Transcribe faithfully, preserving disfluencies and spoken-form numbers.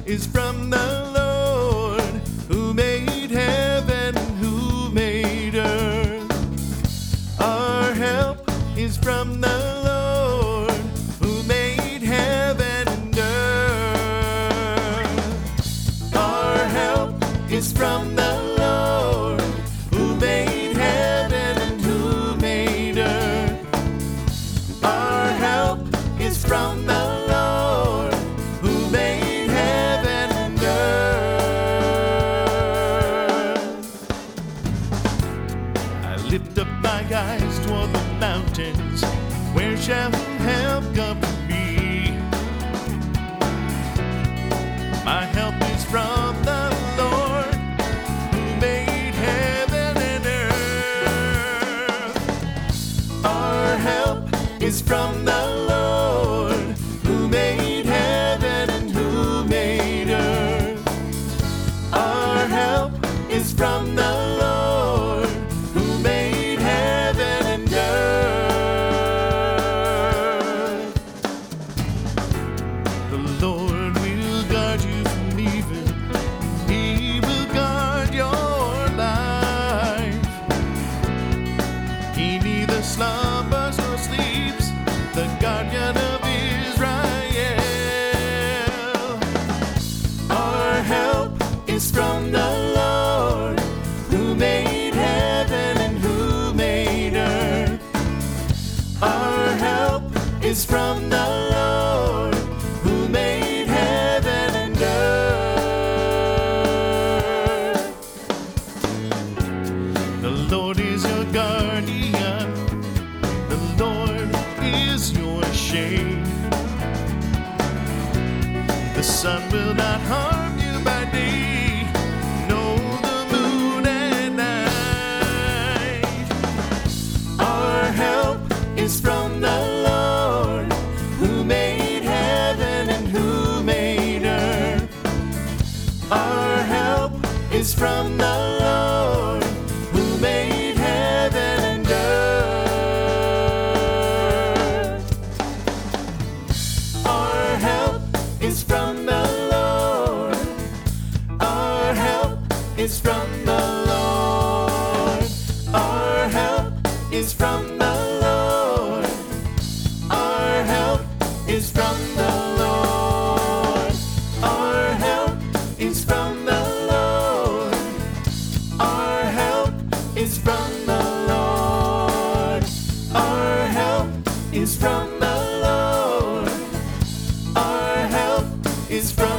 is from the Lord, who made heaven and who made earth. Our help is from the Lord, who made heaven and earth. Our help is from the Lord, who made heaven and who made earth. Our help is from the Lord, who made heaven and earth. I lift up my eyes toward the mountains, where shall help come to me? My help is from the Lord, who made heaven and earth. Our help is from the Lord, who made heaven and who made earth. Our help is from the Lord, who made heaven and earth. The Lord will guard you from evil. He will guard your life. He neither slumbers nor sleeps, the guardian of Israel. Our help is from the Lord, who made heaven and who made earth. Our help is from the Lord, who made heaven and earth. The Lord is your guardian, the Lord is your shade. The sun will not harm you by day, nor the moon at night. Our help is from the Lord, who made heaven and who made earth. Our help is from the Lord, who made heaven and earth. Our help is from the Lord. Our help is from the Lord. Our help is from the Lord. Our help is from the Lord. Our help is from the Lord. Our help is from the Lord. Our help is from the Lord. Our help is from